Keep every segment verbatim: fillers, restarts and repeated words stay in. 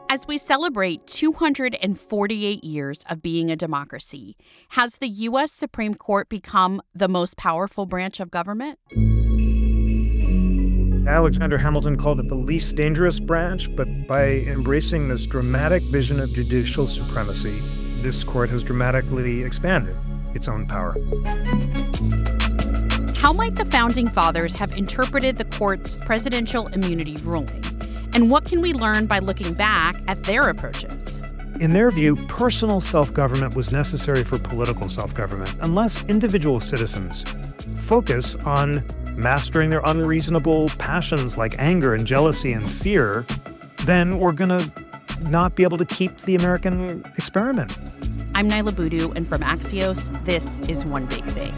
As we celebrate two hundred forty-eight years of being a democracy, has the U S Supreme Court become the most powerful branch of government? Alexander Hamilton called it the least dangerous branch, but by embracing this dramatic vision of judicial supremacy, this court has dramatically expanded its own power. How might the Founding Fathers have interpreted the court's presidential immunity ruling? And what can we learn by looking back at their approaches? In their view, personal self-government was necessary for political self-government. Unless individual citizens focus on mastering their unreasonable passions like anger and jealousy and fear, then we're going to not be able to keep the American experiment. I'm Niala Boodhoo, and from Axios, this is One Big Thing.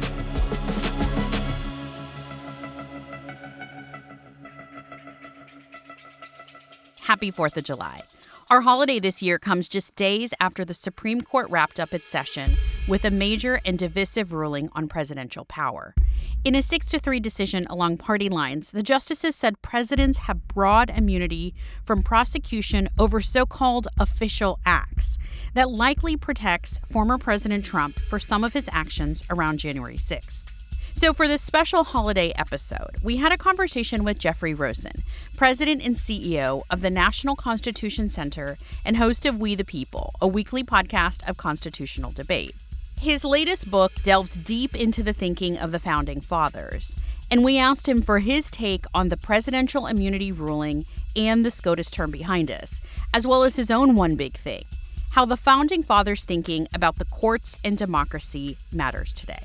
Happy fourth of July. Our holiday this year comes just days after the Supreme Court wrapped up its session with a major and divisive ruling on presidential power. In a six to three decision along party lines, the justices said presidents have broad immunity from prosecution over so-called official acts that likely protects former President Trump for some of his actions around January sixth. So for this special holiday episode, we had a conversation with Jeffrey Rosen, president and C E O of the National Constitution Center and host of We the People, a weekly podcast of constitutional debate. His latest book delves deep into the thinking of the Founding Fathers, and we asked him for his take on the presidential immunity ruling and the SCOTUS term behind us, as well as his own one big thing, how the Founding Fathers' thinking about the courts and democracy matters today.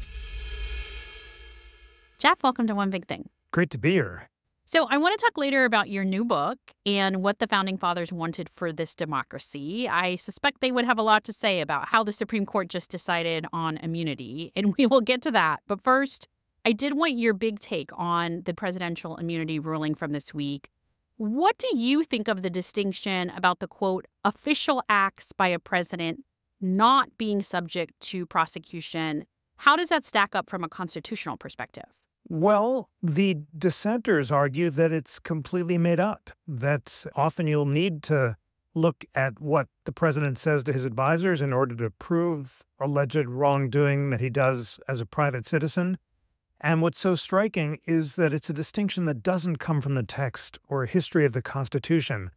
Jeff, welcome to One Big Thing. Great to be here. So I want to talk later about your new book and what the Founding Fathers wanted for this democracy. I suspect they would have a lot to say about how the Supreme Court just decided on immunity, and we will get to that. But first, I did want your big take on the presidential immunity ruling from this week. What do you think of the distinction about the, quote, official acts by a president not being subject to prosecution? How does that stack up from a constitutional perspective? Well, the dissenters argue that it's completely made up, that often you'll need to look at what the president says to his advisors in order to prove alleged wrongdoing that he does as a private citizen. And what's so striking is that it's a distinction that doesn't come from the text or history of the Constitution.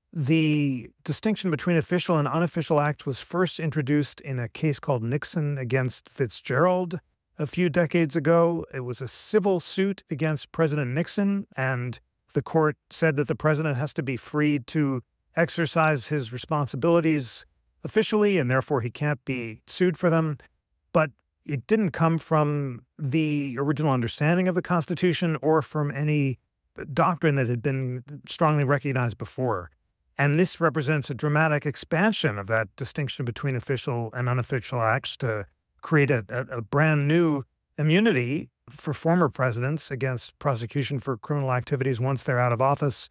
The distinction between official and unofficial acts was first introduced in a case called Nixon against Fitzgerald a few decades ago. It was a civil suit against President Nixon, and the court said that the president has to be free to exercise his responsibilities officially, and therefore he can't be sued for them. But it didn't come from the original understanding of the Constitution or from any doctrine that had been strongly recognized before. And this represents a dramatic expansion of that distinction between official and unofficial acts to create a, a, a brand new immunity for former presidents against prosecution for criminal activities once they're out of office.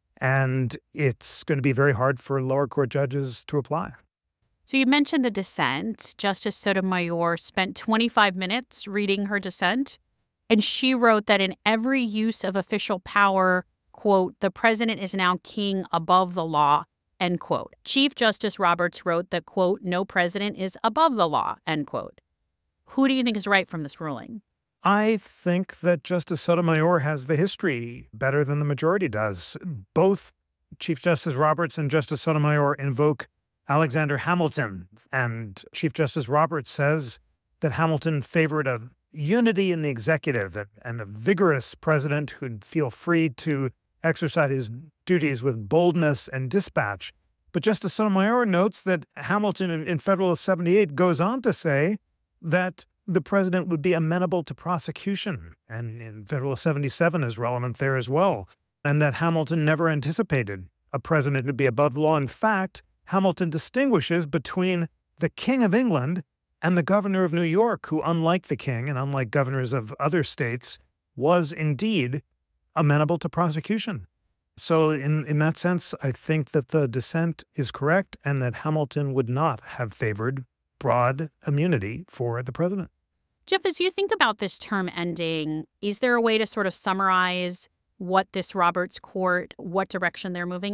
And it's going to be very hard for lower court judges to apply. So you mentioned the dissent. Justice Sotomayor spent twenty-five minutes reading her dissent, and she wrote that in every use of official power, quote, the president is now king above the law, end quote. Chief Justice Roberts wrote that, quote, no president is above the law, end quote. Who do you think is right from this ruling? I think that Justice Sotomayor has the history better than the majority does. Both Chief Justice Roberts and Justice Sotomayor invoke Alexander Hamilton, and Chief Justice Roberts says that Hamilton favored a unity in the executive and a vigorous president who'd feel free to exercise his duties with boldness and dispatch. But Justice Sotomayor notes that Hamilton in Federalist seventy-eight goes on to say that the president would be amenable to prosecution, and in Federalist seventy-seven is relevant there as well, and that Hamilton never anticipated a president to be above the law. In fact, Hamilton distinguishes between the King of England and the governor of New York, who, unlike the king and unlike governors of other states, was indeed amenable to prosecution. So in, in that sense, I think that the dissent is correct and that Hamilton would not have favored broad immunity for the president. Jeff, as you think about this term ending, is there a way to sort of summarize what this Roberts court, what direction they're moving in?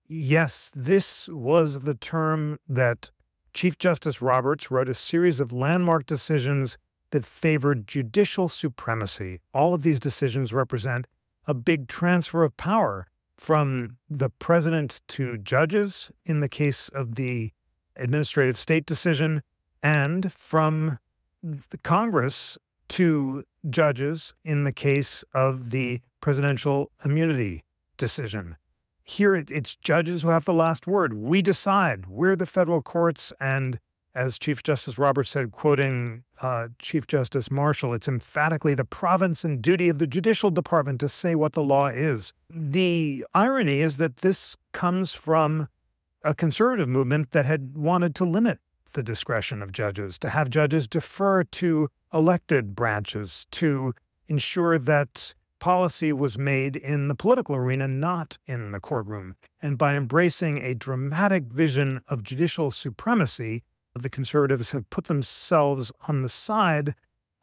Yes, this was the term that Chief Justice Roberts wrote a series of landmark decisions that favored judicial supremacy. All of these decisions represent a big transfer of power from the president to judges in the case of the administrative state decision, and from the Congress to judges in the case of the presidential immunity decision. Here, it, it's judges who have the last word. We decide. We're the federal courts. And as Chief Justice Roberts said, quoting uh, Chief Justice Marshall, it's emphatically the province and duty of the judicial department to say what the law is. The irony is that this comes from a conservative movement that had wanted to limit the discretion of judges, to have judges defer to elected branches, to ensure that policy was made in the political arena, not in the courtroom. And by embracing a dramatic vision of judicial supremacy, the conservatives have put themselves on the side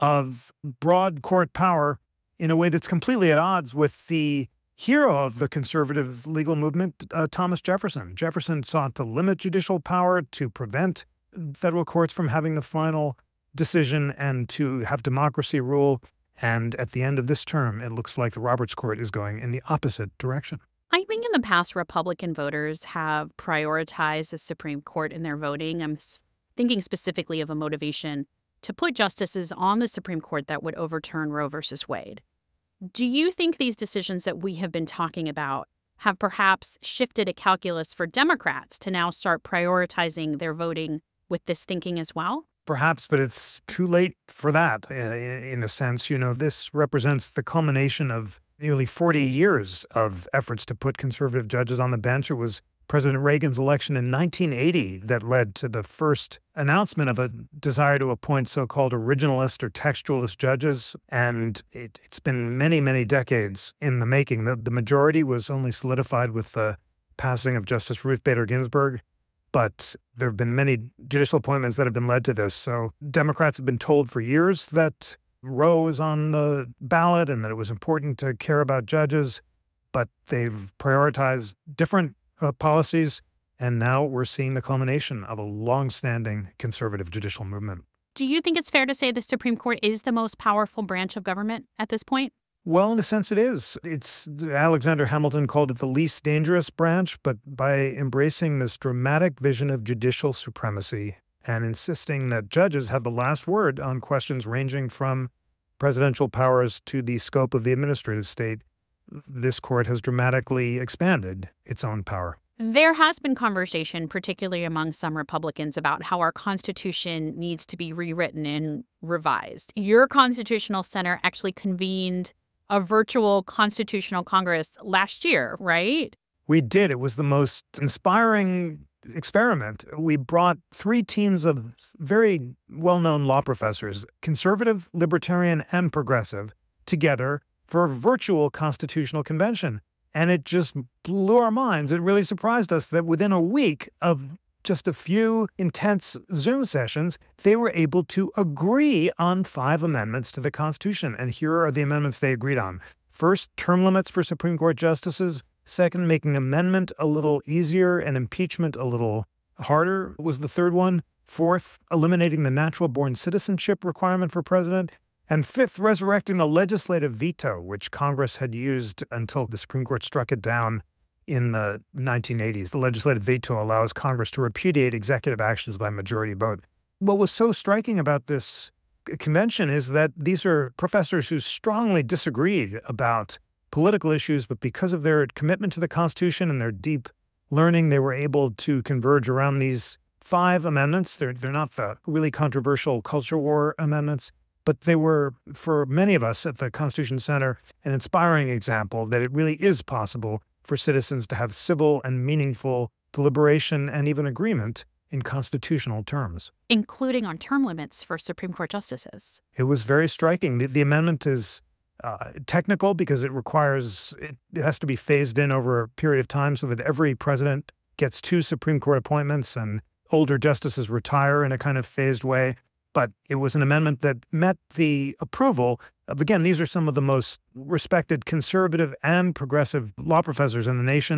of broad court power in a way that's completely at odds with the hero of the conservative legal movement, uh, Thomas Jefferson. Jefferson sought to limit judicial power, to prevent federal courts from having the final decision, and to have democracy rule. And at the end of this term, it looks like the Roberts Court is going in the opposite direction. I think in the past, Republican voters have prioritized the Supreme Court in their voting. I'm thinking specifically of a motivation to put justices on the Supreme Court that would overturn Roe versus Wade. Do you think these decisions that we have been talking about have perhaps shifted a calculus for Democrats to now start prioritizing their voting with this thinking as well? Perhaps, but it's too late for that, in a sense. You know, this represents the culmination of nearly forty years of efforts to put conservative judges on the bench. It was President Reagan's election in nineteen eighty that led to the first announcement of a desire to appoint so-called originalist or textualist judges. And it, it's been many, many decades in the making. The, the majority was only solidified with the passing of Justice Ruth Bader Ginsburg. But there have been many judicial appointments that have been led to this. So Democrats have been told for years that Roe is on the ballot and that it was important to care about judges, but they've prioritized different uh, policies. And now we're seeing the culmination of a longstanding conservative judicial movement. Do you think it's fair to say the Supreme Court is the most powerful branch of government at this point? Well, in a sense, it is. It's Alexander Hamilton called it the least dangerous branch, but by embracing this dramatic vision of judicial supremacy and insisting that judges have the last word on questions ranging from presidential powers to the scope of the administrative state, this court has dramatically expanded its own power. There has been conversation, particularly among some Republicans, about how our Constitution needs to be rewritten and revised. Your Constitutional Center actually convened a virtual Constitutional Congress last year, right? We did. It was the most inspiring experiment. We brought three teams of very well-known law professors, conservative, libertarian, and progressive, together for a virtual constitutional convention. And it just blew our minds. It really surprised us that within a week of just a few intense Zoom sessions, they were able to agree on five amendments to the Constitution. And here are the amendments they agreed on. First, term limits for Supreme Court justices. Second, making amendment a little easier and impeachment a little harder was the third one. Fourth, eliminating the natural-born citizenship requirement for president. And fifth, resurrecting the legislative veto, which Congress had used until the Supreme Court struck it down in the nineteen eighties. The legislative veto allows Congress to repudiate executive actions by majority vote. What was so striking about this convention is that these are professors who strongly disagreed about political issues, but because of their commitment to the Constitution and their deep learning, they were able to converge around these five amendments. They're, they're not the really controversial culture war amendments, but they were, for many of us at the Constitution Center, an inspiring example that it really is possible for citizens to have civil and meaningful deliberation and even agreement in constitutional terms. Including on term limits for Supreme Court justices. It was very striking. The, the amendment is uh, technical because it requires, it, it has to be phased in over a period of time so that every president gets two Supreme Court appointments and older justices retire in a kind of phased way. But it was an amendment that met the approval of, again, these are some of the most respected conservative and progressive law professors in the nation.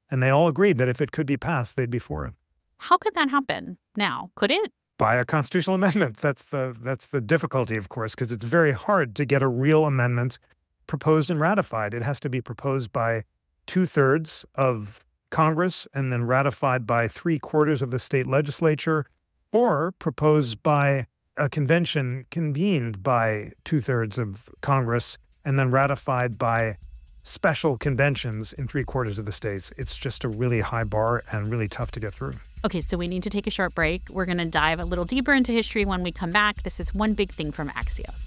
And they all agreed that if it could be passed, they'd be for it. How could that happen now? Could it? By a constitutional amendment. That's the that's the difficulty, of course, because it's very hard to get a real amendment proposed and ratified. It has to be proposed by two-thirds of Congress and then ratified by three-quarters of the state legislature, or proposed by a convention convened by two-thirds of Congress and then ratified by special conventions in three-quarters of the states. It's just a really high bar and really tough to get through. Okay, so we need to take a short break. We're going to dive a little deeper into history when we come back. This is One Big Thing from Axios.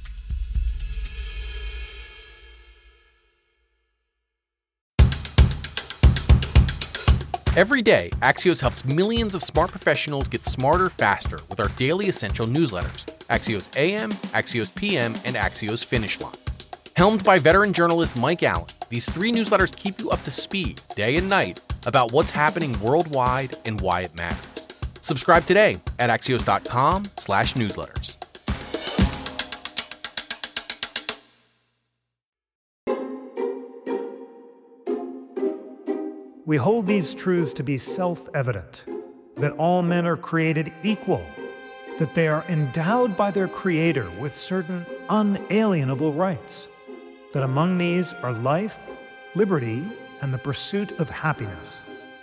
Every day, Axios helps millions of smart professionals get smarter faster with our daily essential newsletters, Axios A M, Axios P M, and Axios Finish Line. Helmed by veteran journalist Mike Allen, these three newsletters keep you up to speed, day and night, about what's happening worldwide and why it matters. Subscribe today at axios.com slash newsletters. We hold these truths to be self-evident, that all men are created equal, that they are endowed by their Creator with certain unalienable rights, that among these are life, liberty, and the pursuit of happiness.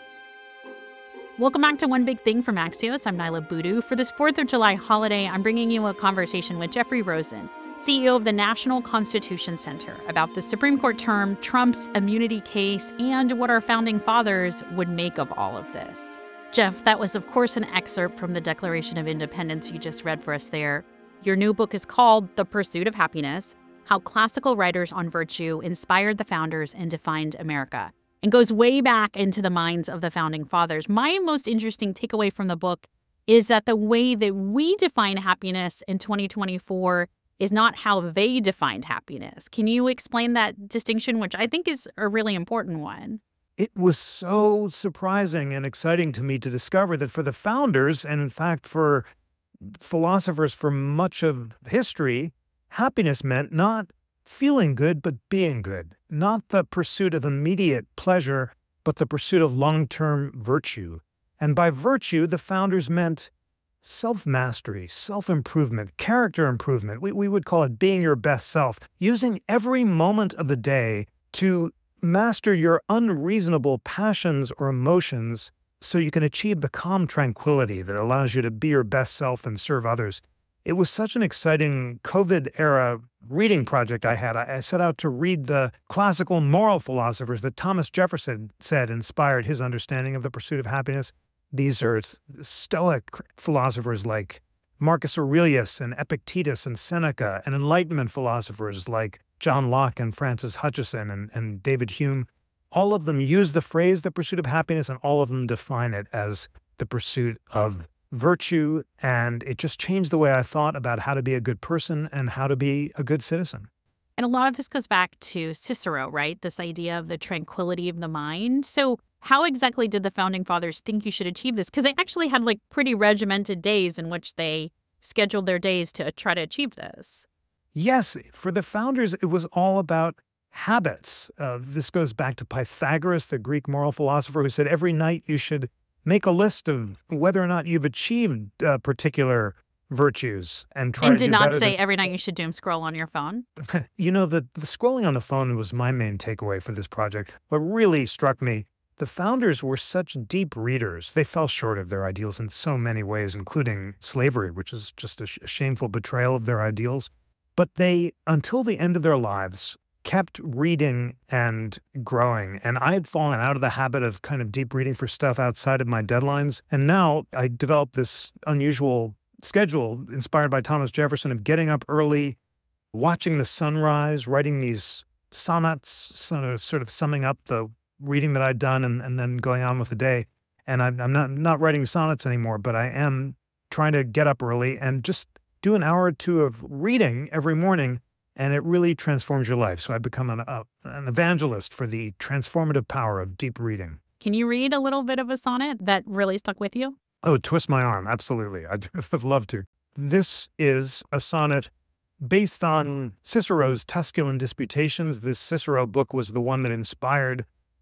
Welcome back to One Big Thing from Axios. I'm Nyla Boodoo. For this fourth of July holiday, I'm bringing you a conversation with Jeffrey Rosen, C E O of the National Constitution Center, about the Supreme Court term, Trump's immunity case, and what our founding fathers would make of all of this. Jeff, that was, of course, an excerpt from the Declaration of Independence you just read for us there. Your new book is called The Pursuit of Happiness: How Classical Writers on Virtue Inspired the Founders and Defined America, and goes way back into the minds of the founding fathers. My most interesting takeaway from the book is that the way that we define happiness in twenty twenty-four is not how they defined happiness. Can you explain that distinction, which I think is a really important one? It was so surprising and exciting to me to discover that for the founders, and in fact for philosophers for much of history, happiness meant not feeling good, but being good. Not the pursuit of immediate pleasure, but the pursuit of long-term virtue. And by virtue, the founders meant self-mastery, self-improvement, character improvement. We, we would call it being your best self, using every moment of the day to master your unreasonable passions or emotions so you can achieve the calm tranquility that allows you to be your best self and serve others. It was such an exciting COVID-era reading project I had. I set out to read the classical moral philosophers that Thomas Jefferson said inspired his understanding of the pursuit of happiness. These are Stoic philosophers like Marcus Aurelius and Epictetus and Seneca, and Enlightenment philosophers like John Locke and Francis Hutcheson and, and David Hume. All of them use the phrase the pursuit of happiness, and all of them define it as the pursuit of virtue, and it just changed the way I thought about how to be a good person and how to be a good citizen. And a lot of this goes back to Cicero, right? This idea of the tranquility of the mind. So how exactly did the founding fathers think you should achieve this? Because they actually had like pretty regimented days in which they scheduled their days to try to achieve this. Yes, for the founders, it was all about habits. Uh, this goes back to Pythagoras, the Greek moral philosopher, who said every night you should make a list of whether or not you've achieved uh, particular virtues and try and to did do not better say than... every night you should doom scroll on your phone. You know, the, the scrolling on the phone was my main takeaway for this project. What really struck me, the founders were such deep readers. They fell short of their ideals in so many ways, including slavery, which is just a, sh- a shameful betrayal of their ideals. But they, until the end of their lives, kept reading and growing. And I had fallen out of the habit of kind of deep reading for stuff outside of my deadlines. And now I developed this unusual schedule inspired by Thomas Jefferson of getting up early, watching the sunrise, writing these sonnets, sort of, sort of summing up the reading that I'd done, and, and then going on with the day. And I'm, I'm not, not writing sonnets anymore, but I am trying to get up early and just do an hour or two of reading every morning, and it really transforms your life. So I've become an, uh, an evangelist for the transformative power of deep reading. Can you read a little bit of a sonnet that really stuck with you? Oh, twist my arm. Absolutely. I'd love to. This is a sonnet based on Cicero's Tusculan Disputations. This Cicero book was the one that inspired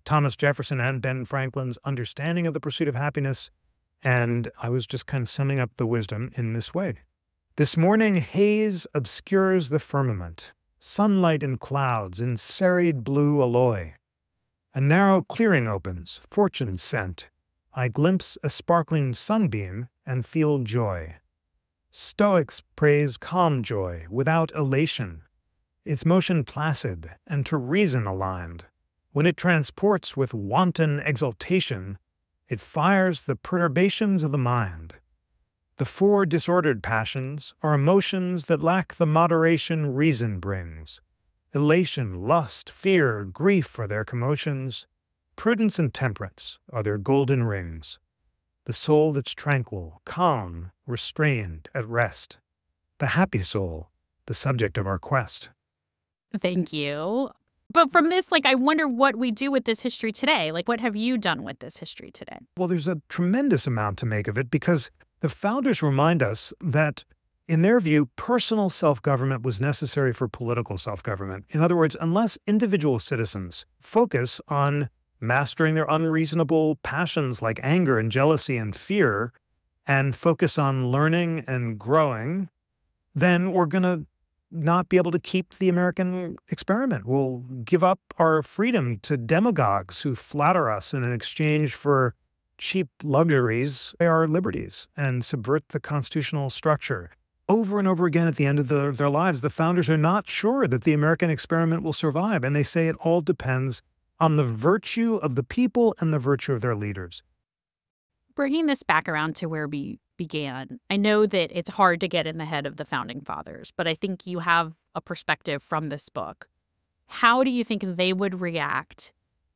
Thomas Jefferson and Ben Franklin's understanding of the pursuit of happiness, and I was just kind of summing up the wisdom in this way. This morning haze obscures the firmament, sunlight in clouds in serried blue alloy. A narrow clearing opens, fortune sent. I glimpse a sparkling sunbeam and feel joy. Stoics praise calm joy, without elation, its motion placid and to reason aligned. When it transports with wanton exultation, it fires the perturbations of the mind. The four disordered passions are emotions that lack the moderation reason brings. Elation, lust, fear, grief are their commotions. Prudence and temperance are their golden rings. The soul that's tranquil, calm, restrained, at rest. The happy soul, the subject of our quest. Thank you. But from this, like, I wonder what we do with this history today. Like, what have you done with this history today? Well, there's a tremendous amount to make of it because the founders remind us that, in their view, personal self-government was necessary for political self-government. In other words, unless individual citizens focus on mastering their unreasonable passions like anger and jealousy and fear, and focus on learning and growing, then we're going to not be able to keep the American experiment. We'll give up our freedom to demagogues who flatter us in exchange for cheap luxuries, our liberties, and subvert the constitutional structure. Over and over again at the end of the, their lives, the founders are not sure that the American experiment will survive, and they say it all depends on the virtue of the people and the virtue of their leaders. Bringing this back around to where we began, I know that it's hard to get in the head of the founding fathers, but I think you have a perspective from this book. How do you think they would react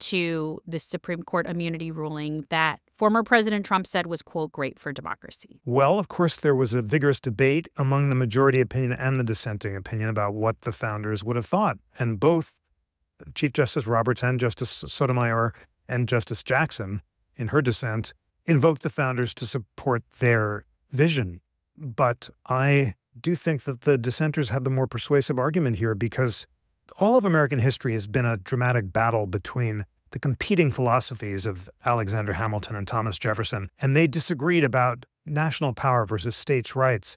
to the Supreme Court immunity ruling that former President Trump said was, quote, great for democracy? Well, of course, there was a vigorous debate among the majority opinion and the dissenting opinion about what the founders would have thought. And both Chief Justice Roberts and Justice Sotomayor and Justice Jackson, in her dissent, invoked the founders to support their vision. But I do think that the dissenters had the more persuasive argument here because all of American history has been a dramatic battle between the competing philosophies of Alexander Hamilton and Thomas Jefferson, and they disagreed about national power versus states' rights,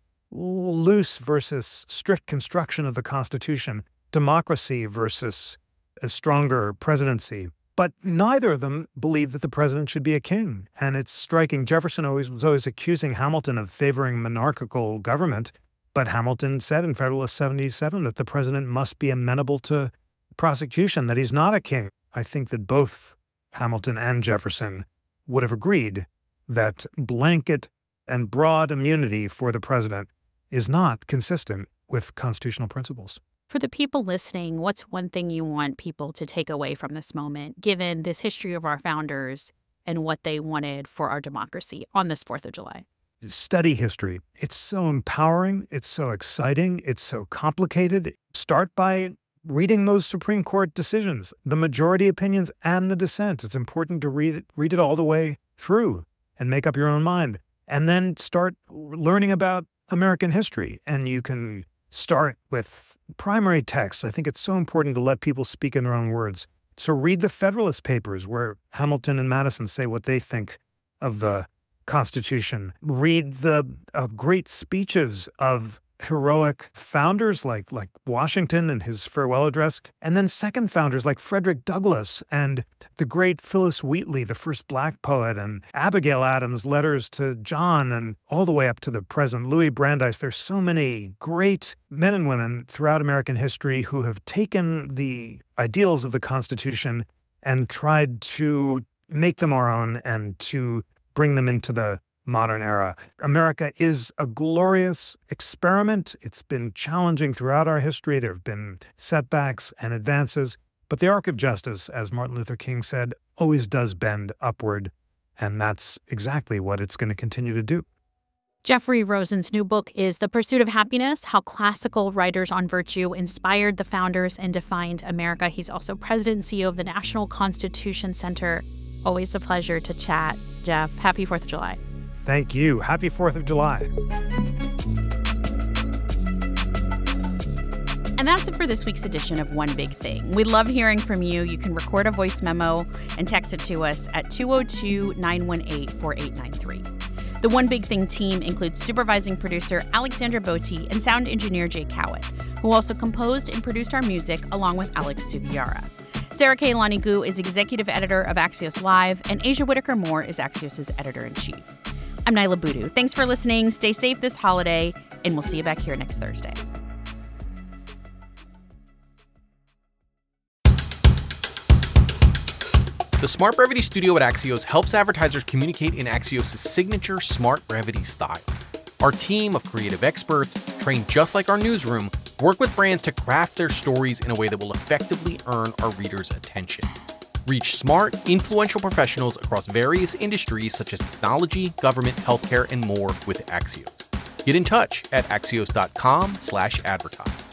loose versus strict construction of the Constitution, democracy versus a stronger presidency. But neither of them believed that the president should be a king. And it's striking. Jefferson always was always accusing Hamilton of favoring monarchical government. But Hamilton said in Federalist seventy-seven that the president must be amenable to prosecution, that he's not a king. I think that both Hamilton and Jefferson would have agreed that blanket and broad immunity for the president is not consistent with constitutional principles. For the people listening, what's one thing you want people to take away from this moment, given this history of our founders and what they wanted for our democracy on this fourth of July? Study history. It's so empowering. It's so exciting. It's so complicated. Start by reading those Supreme Court decisions, the majority opinions and the dissent. It's important to read it, read it all the way through and make up your own mind. And then start learning about American history. And you can start with primary texts. I think it's so important to let people speak in their own words. So read the Federalist Papers where Hamilton and Madison say what they think of the Constitution. Read the uh, great speeches of heroic founders like, like Washington and his farewell address, and then second founders like Frederick Douglass and the great Phyllis Wheatley, the first Black poet, and Abigail Adams' letters to John, and all the way up to the present, Louis Brandeis. There's so many great men and women throughout American history who have taken the ideals of the Constitution and tried to make them our own and to bring them into the modern era. America is a glorious experiment. It's been challenging throughout our history. There have been setbacks and advances, but the arc of justice, as Martin Luther King said, always does bend upward, and that's exactly what it's going to continue to do. Jeffrey Rosen's new book is The Pursuit of Happiness: How Classical Writers on Virtue Inspired the Founders and Defined America. He's also president and C E O of the National Constitution Center. Always a pleasure to chat. Jeff, happy fourth of July. Thank you. Happy fourth of July. And And that's it for this week's edition of One Big Thing. We love hearing from you. You can record a voice memo and text it to us at two oh two, nine one eight, four eight nine three. The One Big Thing team includes supervising producer Alexandra Botti and sound engineer Jay Cowett, who also composed and produced our music along with Alex Sugiura. Sarah Kailani Gu is executive editor of Axios Live, and Asia Whitaker Moore is Axios' editor-in-chief. I'm Nyla Boodoo. Thanks for listening. Stay safe this holiday, and we'll see you back here next Thursday. The Smart Brevity Studio at Axios helps advertisers communicate in Axios' signature Smart Brevity style. Our team of creative experts, trained just like our newsroom, work with brands to craft their stories in a way that will effectively earn our readers' attention. Reach smart, influential professionals across various industries such as technology, government, healthcare, and more with Axios. Get in touch at axios dot com slash advertise.